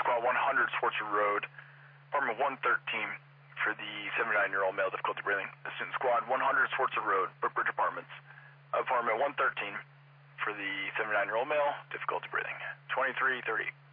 Squad 100, Swartzer Road, Apartment 113 for the 79-year-old male, difficulty breathing. Assistant Squad 100, Swartzer Road, Brookbridge Apartments, Apartment 113 for the 79-year-old male, difficulty breathing. 2330.